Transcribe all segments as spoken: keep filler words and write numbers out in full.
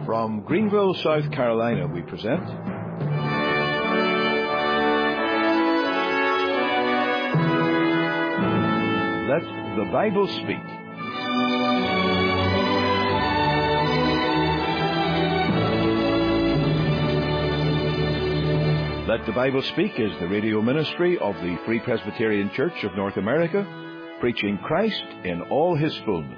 From Greenville, South Carolina, we present Let the Bible Speak. Let the Bible Speak is the radio ministry of the Free Presbyterian Church of North America, preaching Christ in all His fullness.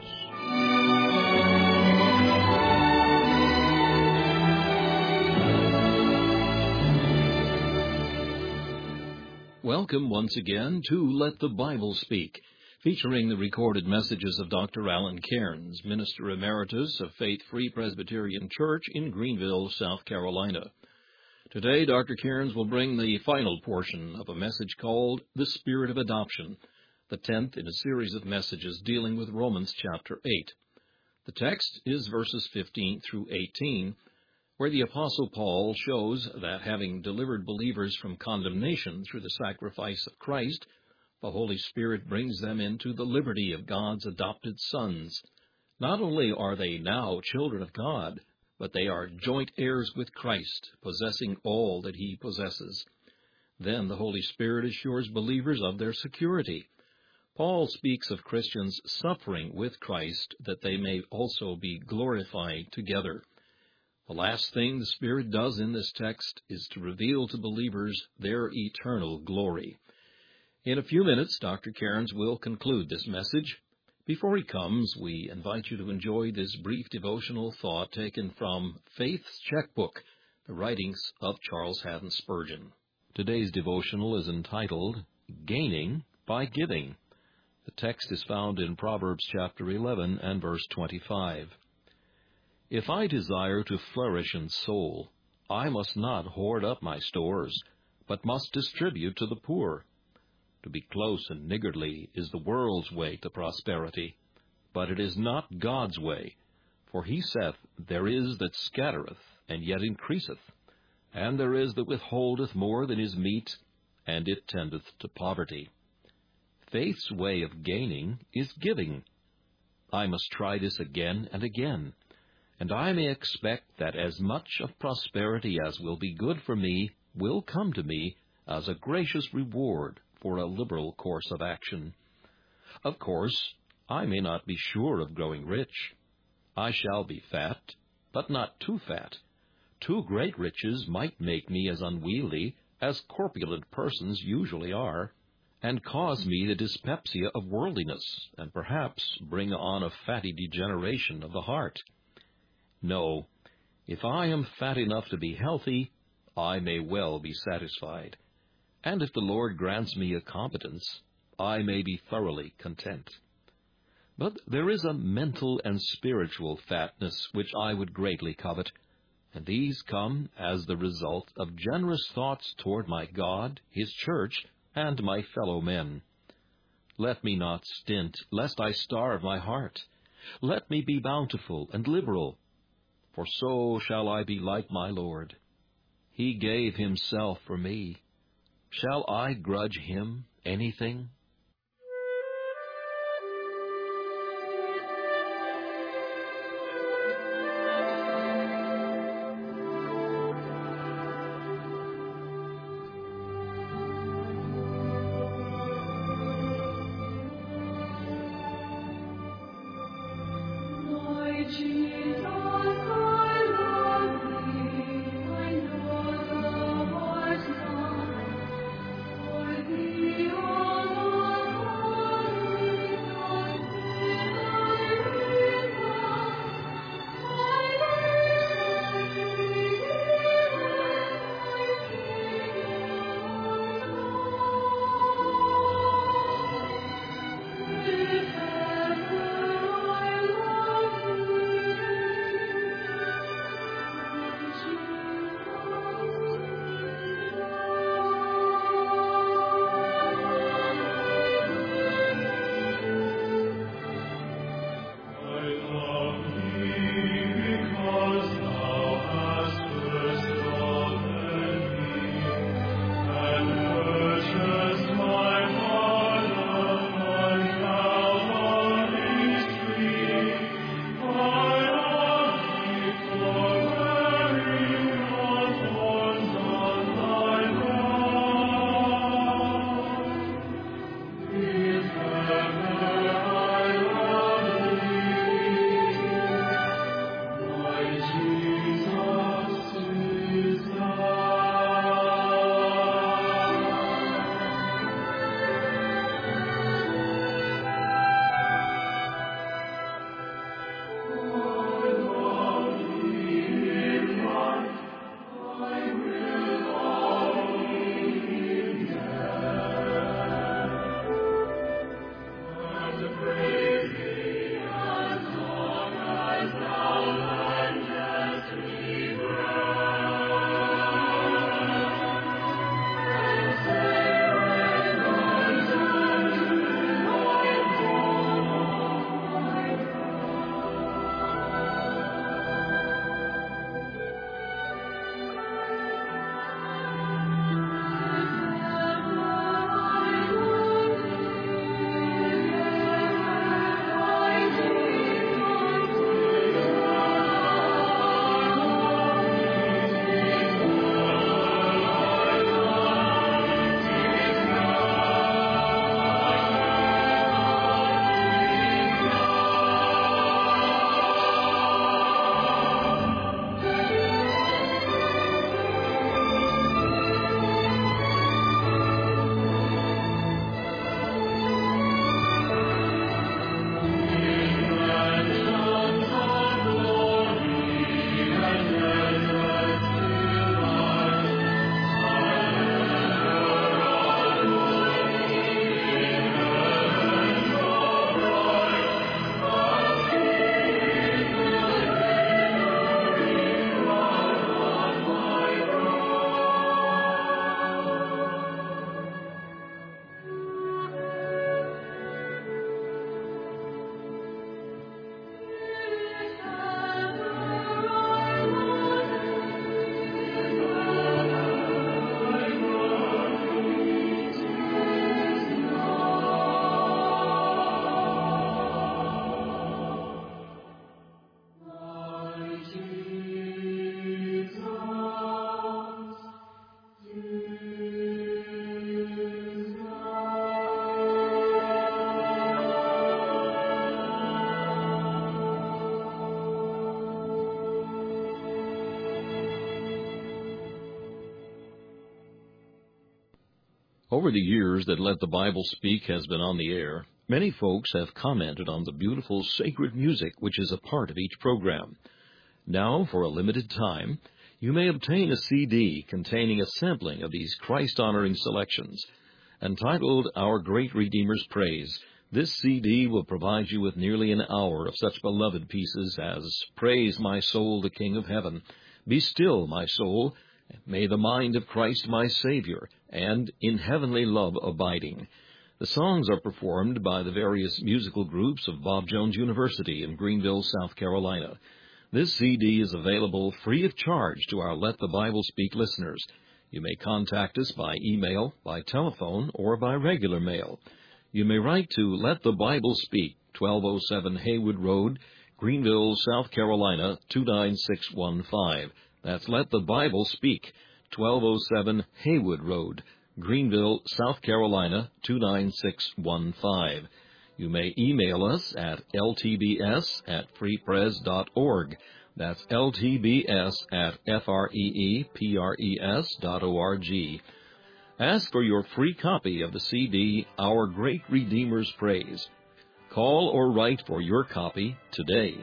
Welcome once again to Let the Bible Speak, featuring the recorded messages of Doctor Alan Cairns, Minister Emeritus of Faith Free Presbyterian Church in Greenville, South Carolina. Today, Doctor Cairns will bring the final portion of a message called The Spirit of Adoption, the tenth in a series of messages dealing with Romans chapter eight. The text is verses fifteen through eighteen, where the Apostle Paul shows that having delivered believers from condemnation through the sacrifice of Christ, the Holy Spirit brings them into the liberty of God's adopted sons. Not only are they now children of God, but they are joint heirs with Christ, possessing all that He possesses. Then the Holy Spirit assures believers of their security. Paul speaks of Christians suffering with Christ, that they may also be glorified together. The last thing the Spirit does in this text is to reveal to believers their eternal glory. In a few minutes, Doctor Cairns will conclude this message. Before he comes, we invite you to enjoy this brief devotional thought taken from Faith's Checkbook, the writings of Charles Haddon Spurgeon. Today's devotional is entitled, Gaining by Giving. The text is found in Proverbs chapter eleven and verse twenty-five. If I desire to flourish in soul, I must not hoard up my stores, but must distribute to the poor. To be close and niggardly is the world's way to prosperity, but it is not God's way. For He saith, There is that scattereth, and yet increaseth, and there is that withholdeth more than is meet, and it tendeth to poverty. Faith's way of gaining is giving. I must try this again and again, and I may expect that as much of prosperity as will be good for me will come to me as a gracious reward for a liberal course of action. Of course, I may not be sure of growing rich. I shall be fat, but not too fat. Too great riches might make me as unwieldy as corpulent persons usually are, and cause me the dyspepsia of worldliness, and perhaps bring on a fatty degeneration of the heart. No, if I am fat enough to be healthy, I may well be satisfied. And if the Lord grants me a competence, I may be thoroughly content. But there is a mental and spiritual fatness which I would greatly covet, and these come as the result of generous thoughts toward my God, His church, and my fellow men. Let me not stint, lest I starve my heart. Let me be bountiful and liberal, for so shall I be like my Lord. He gave Himself for me. Shall I grudge Him anything? Oh Over the years that Let the Bible Speak has been on the air, many folks have commented on the beautiful sacred music which is a part of each program. Now, for a limited time, you may obtain a C D containing a sampling of these Christ-honoring selections. Entitled Our Great Redeemer's Praise, this C D will provide you with nearly an hour of such beloved pieces as Praise My Soul, the King of Heaven, Be Still, My Soul, May the Mind of Christ My Savior, and In Heavenly Love Abiding. The songs are performed by the various musical groups of Bob Jones University in Greenville, South Carolina. This C D is available free of charge to our Let the Bible Speak listeners. You may contact us by email, by telephone, or by regular mail. You may write to Let the Bible Speak, twelve oh seven Haywood Road, Greenville, South Carolina, two nine six one five. That's Let the Bible Speak, twelve oh seven Haywood Road, Greenville, South Carolina, two nine six one five. You may email us at l t b s at free pres dot org. That's l t b s at f r e e p r e s dot org. Ask for your free copy of the C D, Our Great Redeemer's Praise. Call or write for your copy today.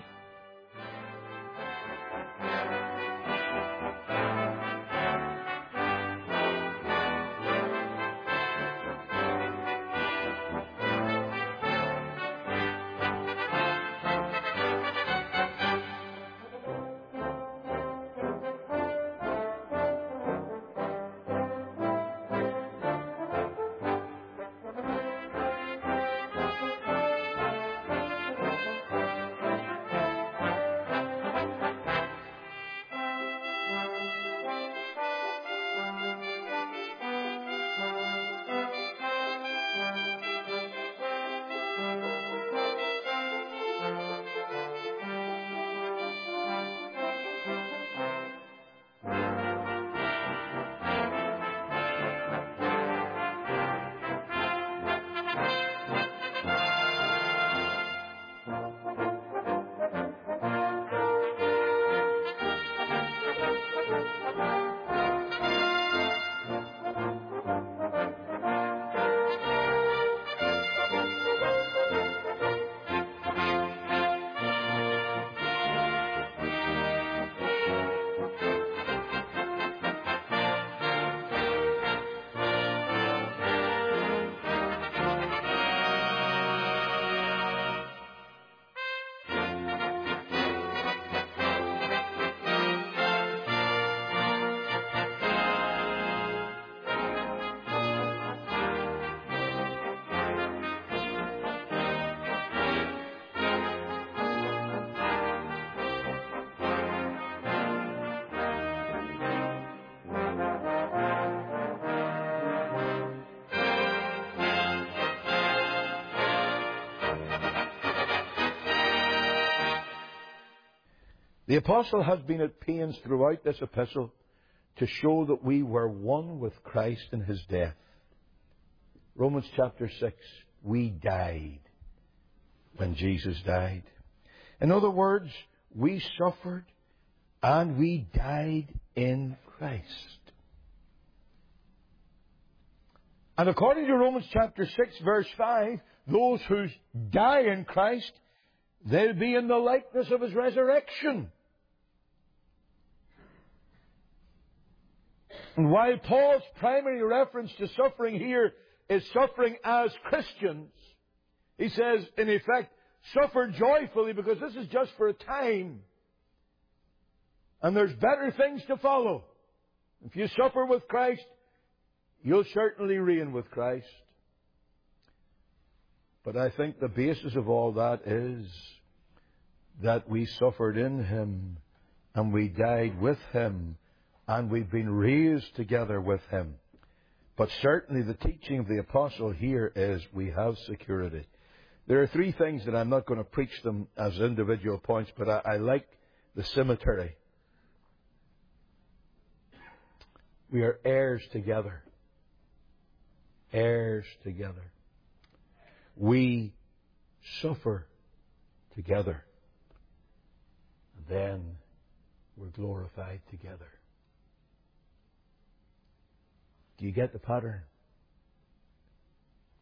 The apostle has been at pains throughout this epistle to show that we were one with Christ in his death. Romans chapter six, we died when Jesus died. In other words, we suffered and we died in Christ. And according to Romans chapter six, verse five, those who die in Christ, they'll be in the likeness of his resurrection. And while Paul's primary reference to suffering here is suffering as Christians, he says, in effect, suffer joyfully because this is just for a time. And there's better things to follow. If you suffer with Christ, you'll certainly reign with Christ. But I think the basis of all that is that we suffered in him and we died with him and we've been raised together with him. But certainly the teaching of the apostle here is we have security. There are three things that I'm not going to preach them as individual points, but I, I like the symmetry. We are heirs together. Heirs together. We suffer together. And then we're glorified together. Do you get the pattern?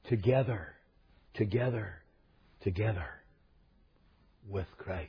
together, together, together with Christ.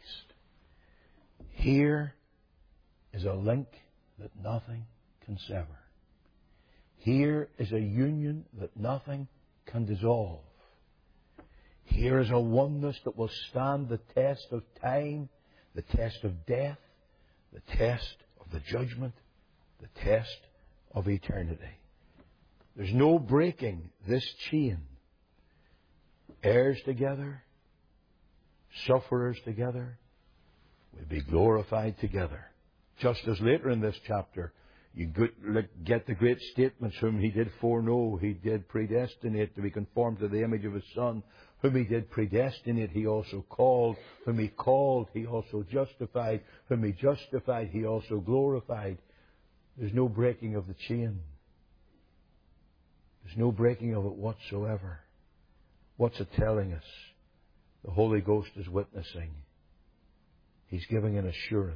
Here is a link that nothing can sever. Here is a union that nothing can dissolve. Here is a oneness that will stand the test of time, the test of death, the test of the judgment, the test of eternity. There's no breaking this chain. Heirs together, sufferers together, we'll be glorified together. Just as later in this chapter, you get the great statements, whom He did foreknow, He did predestinate to be conformed to the image of His Son. Whom He did predestinate, He also called. Whom He called, He also justified. Whom He justified, He also glorified. There's no breaking of the chain. There's no breaking of it whatsoever. What's it telling us? The Holy Ghost is witnessing. He's giving an assurance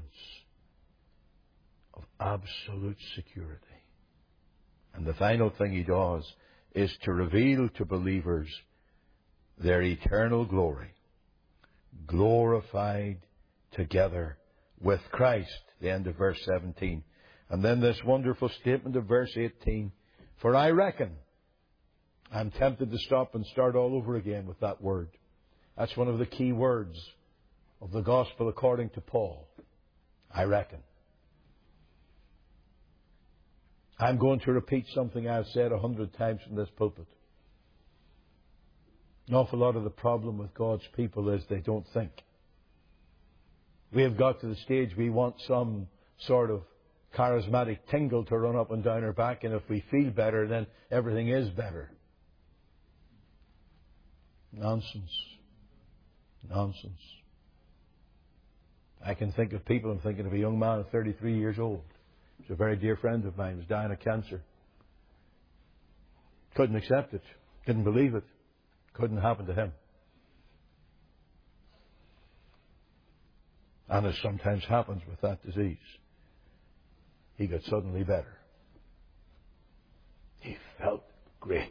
of absolute security. And the final thing He does is to reveal to believers their eternal glory, glorified together with Christ. The end of verse seventeen. And then this wonderful statement of verse eighteen. For I reckon, I'm tempted to stop and start all over again with that word. That's one of the key words of the gospel according to Paul. I reckon. I'm going to repeat something I've said a hundred times from this pulpit. An awful lot of the problem with God's people is they don't think. We have got to the stage we want some sort of charismatic tingle to run up and down our back, and if we feel better, then everything is better. Nonsense. Nonsense. I can think of people, I'm thinking of a young man of thirty-three years old. He's a very dear friend of mine. He was dying of cancer. Couldn't accept it. Didn't believe it. Couldn't happen to him. And as sometimes happens with that disease, he got suddenly better. He felt great.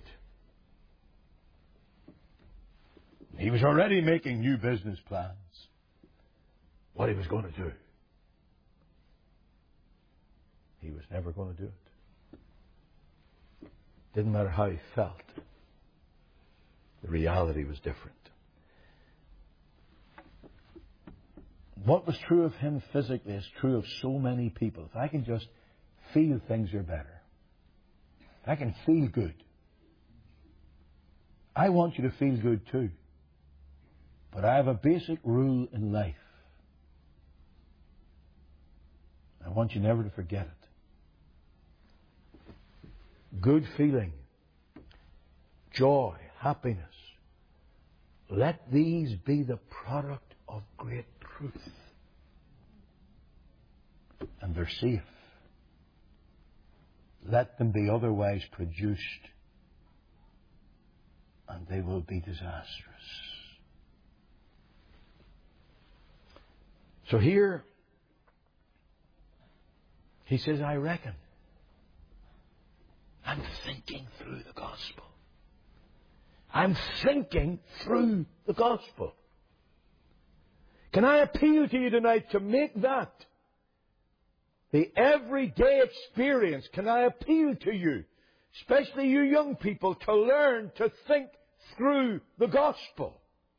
He was already making new business plans. What he was going to do. He was never going to do it. Didn't matter how he felt. The reality was different. What was true of him physically is true of so many people. If I can just feel things are better, if I can feel good, I want you to feel good too. But I have a basic rule in life. I want you never to forget it. Good feeling, joy, happiness. Let these be the product of great truth. And they're safe. Let them be otherwise produced, and they will be disastrous. So here, he says, I reckon. I'm thinking through the gospel. I'm thinking through the gospel. Can I appeal to you tonight to make that the everyday experience? Can I appeal to you, especially you young people, to learn to think through the gospel?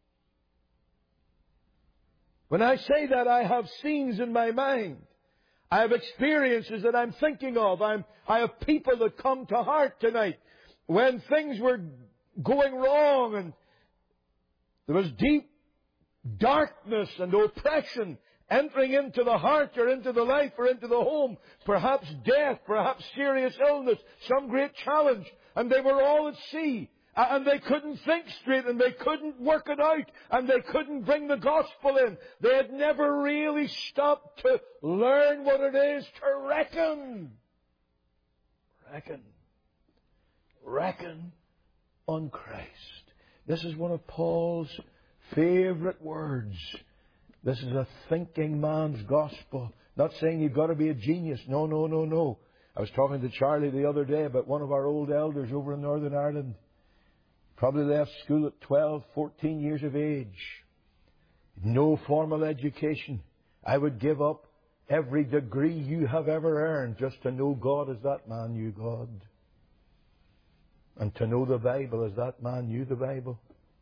When I say that, I have scenes in my mind. I have experiences that I'm thinking of. I'm, I have people that come to heart tonight when things were going wrong and there was deep darkness and oppression entering into the heart or into the life or into the home. Perhaps death, perhaps serious illness, some great challenge. And they were all at sea. And they couldn't think straight, and they couldn't work it out, and they couldn't bring the gospel in. They had never really stopped to learn what it is to reckon. Reckon. Reckon on Christ. This is one of Paul's favorite words. This is a thinking man's gospel. Not saying you've got to be a genius. No, no, no, no. I was talking to Charlie the other day about one of our old elders over in Northern Ireland. Probably left school at twelve, fourteen years of age. No formal education. I would give up every degree you have ever earned just to know God as that man knew God. And to know the Bible as that man knew the Bible.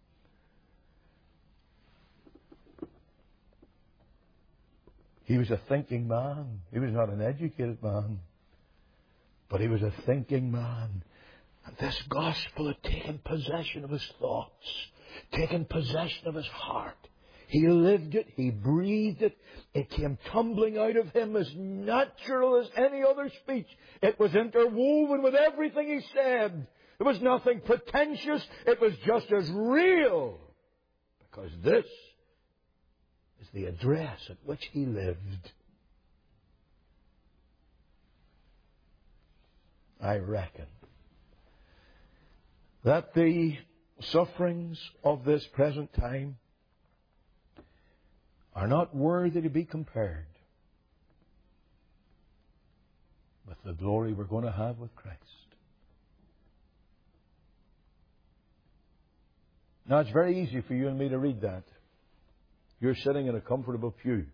He was a thinking man. He was not an educated man. But he was a thinking man. And this gospel had taken possession of his thoughts, taken possession of his heart. He lived it. He breathed it. It came tumbling out of him as natural as any other speech. It was interwoven with everything he said. It was nothing pretentious. It was just as real. Because this is the address at which he lived. I reckon that the sufferings of this present time are not worthy to be compared with the glory we're going to have with Christ. Now, it's very easy for you and me to read that. You're sitting in a comfortable pew.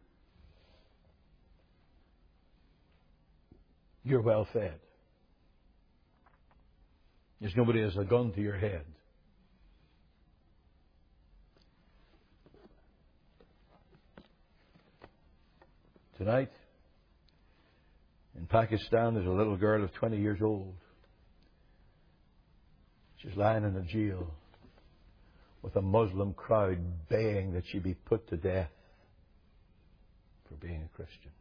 You're well fed. There's nobody has a gun to your head. Tonight, in Pakistan, there's a little girl of twenty years old. She's lying in a jail with a Muslim crowd baying that she be put to death for being a Christian.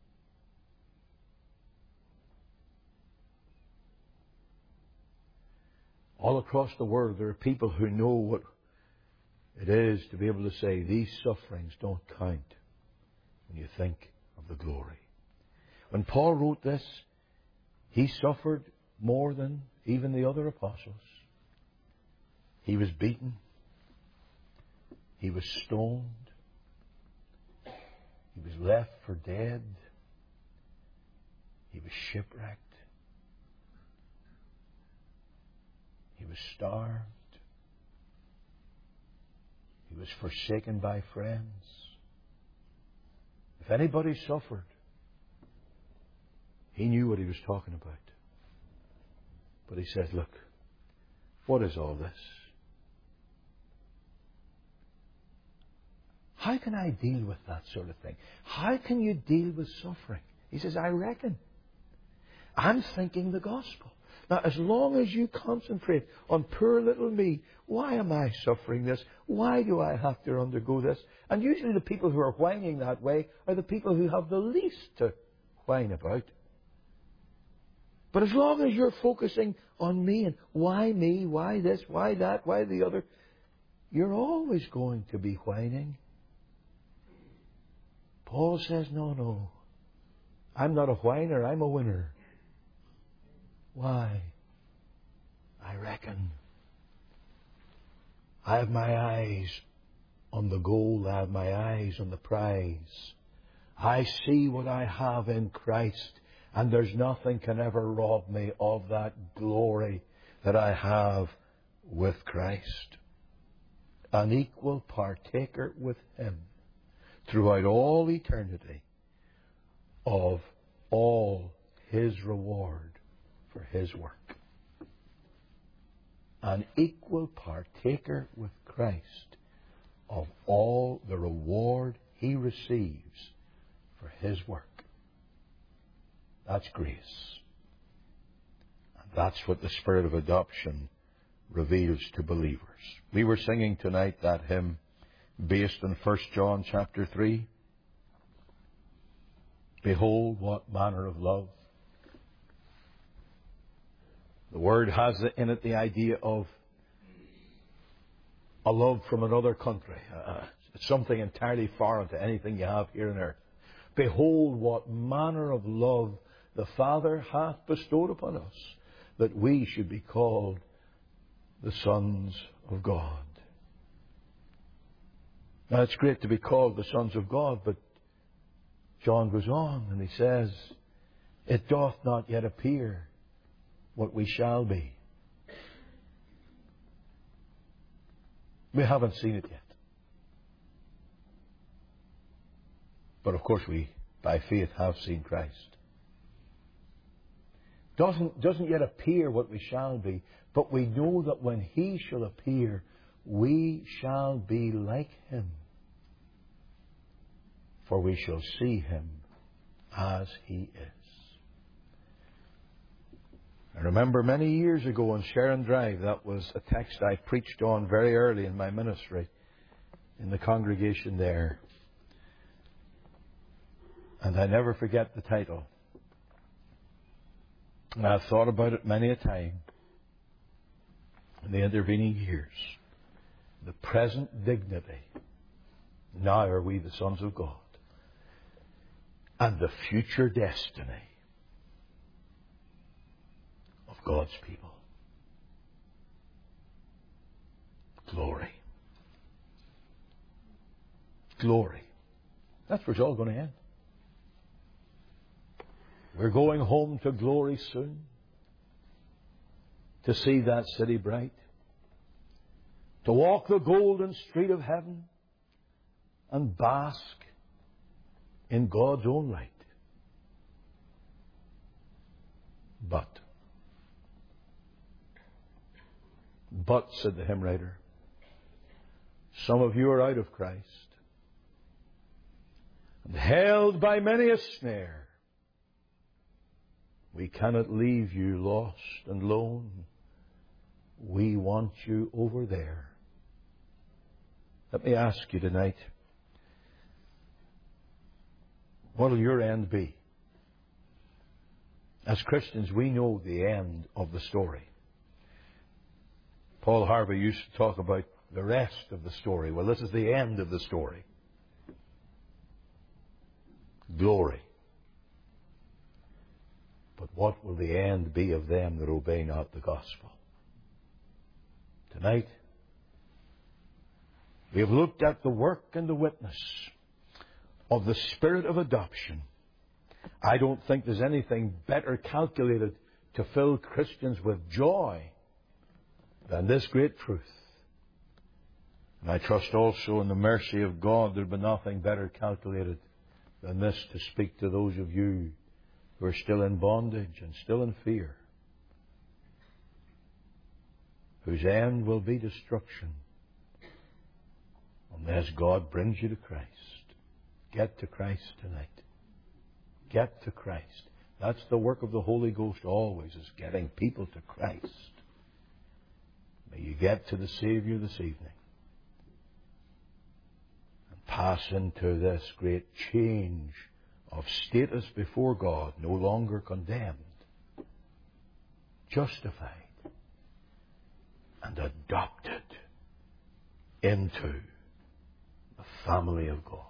All across the world, there are people who know what it is to be able to say, these sufferings don't count when you think of the glory. When Paul wrote this, he suffered more than even the other apostles. He was beaten. He was stoned. He was left for dead. He was shipwrecked. He was starved. He was forsaken by friends. If anybody suffered, he knew what he was talking about. But he said, look, what is all this? How can I deal with that sort of thing? How can you deal with suffering? He says, I reckon. I'm thinking the gospel. Now, as long as you concentrate on poor little me, why am I suffering this? Why do I have to undergo this? And usually the people who are whining that way are the people who have the least to whine about. But as long as you're focusing on me and why me, why this, why that, why the other, you're always going to be whining. Paul says, no, no. I'm not a whiner, I'm a winner. Why? I reckon. I have my eyes on the goal. I have my eyes on the prize. I see what I have in Christ, and there's nothing can ever rob me of that glory that I have with Christ. An equal partaker with Him throughout all eternity of all His reward for His work. An equal partaker with Christ of all the reward He receives for His work. That's grace. And that's what the Spirit of adoption reveals to believers. We were singing tonight that hymn based in First John chapter three. Behold what manner of love. The word has in it the idea of a love from another country. Uh, it's something entirely foreign to anything you have here on earth. Behold what manner of love the Father hath bestowed upon us, that we should be called the sons of God. Now, it's great to be called the sons of God, but John goes on and he says, it doth not yet appear what we shall be. We haven't seen it yet. But of course we, by faith, have seen Christ. Doesn't, doesn't yet appear what we shall be, but we know that when He shall appear, we shall be like Him. For we shall see Him as He is. I remember many years ago on Sharon Drive, that was a text I preached on very early in my ministry in the congregation there. And I never forget the title. And I've thought about it many a time in the intervening years. The present dignity. Now are we the sons of God. And the future destiny of God's people. Glory. Glory. That's where it's all going to end. We're going home to glory soon. To see that city bright. To walk the golden street of heaven. And bask in God's own light. But, but, said the hymn writer, some of you are out of Christ and held by many a snare. We cannot leave you lost and lone. We want you over there. Let me ask you tonight, what will your end be? As Christians, we know the end of the story. Paul Harvey used to talk about the rest of the story. Well, this is the end of the story. Glory. But what will the end be of them that obey not the gospel? Tonight, we have looked at the work and the witness of the Spirit of adoption. I don't think there's anything better calculated to fill Christians with joy than this great truth. And I trust also in the mercy of God there'll be nothing better calculated than this to speak to those of you who are still in bondage and still in fear, whose end will be destruction unless God brings you to Christ. Get to Christ tonight. Get to Christ. That's the work of the Holy Ghost always, is getting people to Christ. May you get to the Savior this evening and pass into this great change of status before God, no longer condemned, justified, and adopted into the family of God.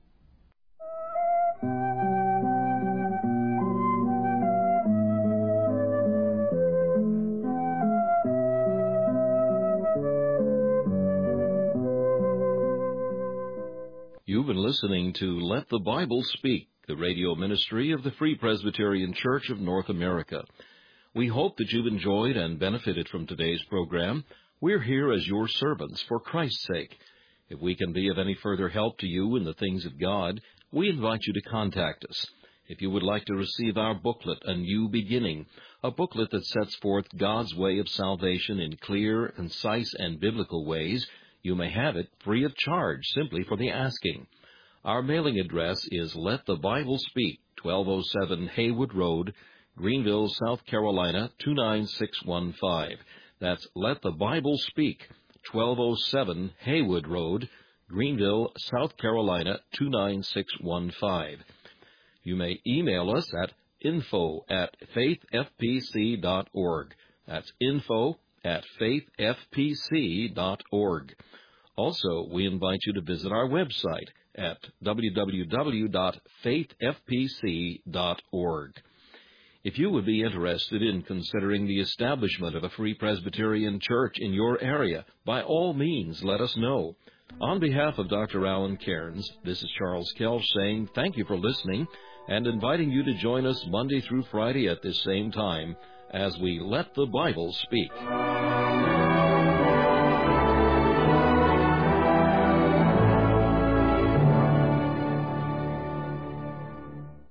You've been listening to Let the Bible Speak, the radio ministry of the Free Presbyterian Church of North America. We hope that you've enjoyed and benefited from today's program. We're here as your servants for Christ's sake. If we can be of any further help to you in the things of God, we invite you to contact us. If you would like to receive our booklet, A New Beginning, a booklet that sets forth God's way of salvation in clear, concise, and biblical ways, you may have it free of charge, simply for the asking. Our mailing address is Let the Bible Speak, twelve oh seven Haywood Road, Greenville, South Carolina, two nine six one five. That's Let the Bible Speak, twelve oh seven Haywood Road, Greenville, South Carolina, two nine six one five. You may email us at info at faith f p c dot org. That's info at faith f p c dot org. Also, we invite you to visit our website at w w w dot faith f p c dot org. If you would be interested in considering the establishment of a Free Presbyterian Church in your area, by all means, let us know. On behalf of Doctor Alan Cairns, this is Charles Kelch saying thank you for listening and inviting you to join us Monday through Friday at this same time as we Let the Bible Speak.